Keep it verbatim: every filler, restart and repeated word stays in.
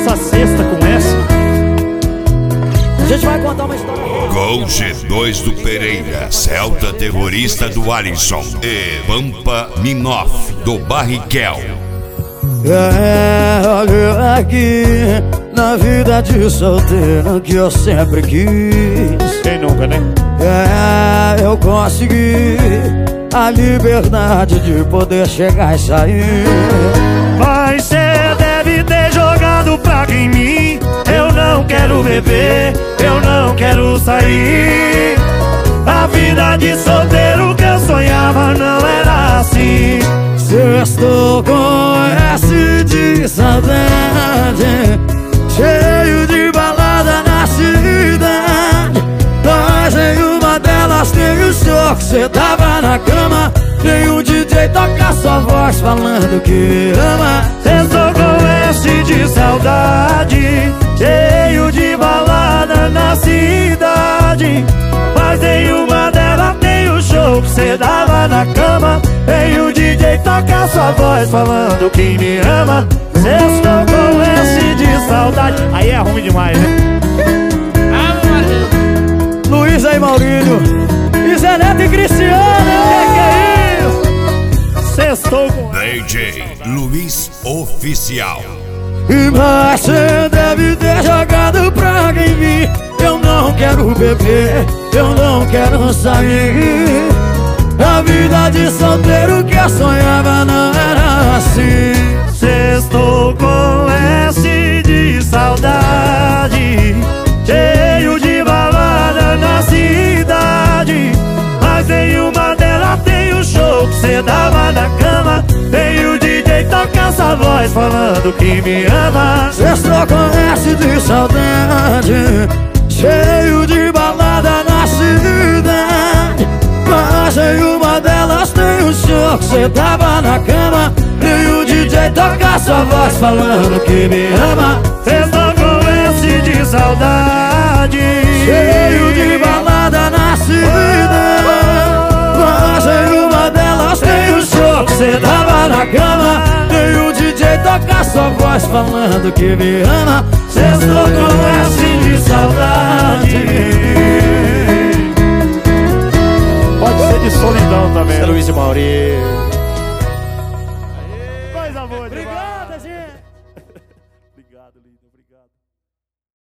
essa sexta com essa. A gente vai contar uma história. Gol G dois do Pereira, Celta Terrorista do Alisson e Pampa Minoff do Barrichello. É, olha aqui, na vida de solteiro que eu sempre quis. Quem nunca, né? É, eu consegui a liberdade de poder chegar e sair. Mas cê deve ter jogado praga em mim. Eu não quero beber, eu não quero sair. A vida de solteiro que eu sonhava não era assim. Sextou com S de saudade, cheio de balada na cidade. Mas em uma delas tem o show que cê tava na cama. Tem o D J tocar sua voz falando que me ama. Sextou com S de saudade, cheio de balada na cidade. Mas em uma delas tem o show que cê dava na cama. Tem o D J tocar sua voz falando que me ama. Sextou com S de saudade. Aí é ruim demais, né? Luiz e Maurílio, e Zé Neto e Cristiano. Que que é isso? Sextou com D J Luiz Oficial. E você deve ter jogado praga em mim. Eu não quero beber, eu não quero sair. A vida de solteiro que eu sonhava não era assim. Sextou com S de saudade, cheio de balada na cidade. Mas em uma delas tem o show que cê dava na cama. Tem o D J tocar essa voz falando que me ama. Sextou com S de saudade, cheio de balada na cidade. Mas em uma delas tem o show que cê tava na cama. Tem o D J tocar sua voz falando que me ama. Sextou com S de saudade, cheio de balada na cidade. Mas em uma delas tem o show que cê tava na cama. Tem o D J tocar sua voz falando que me ama. Sextou com S de saudade. pode ser de solidão também. Luiz e Maurício.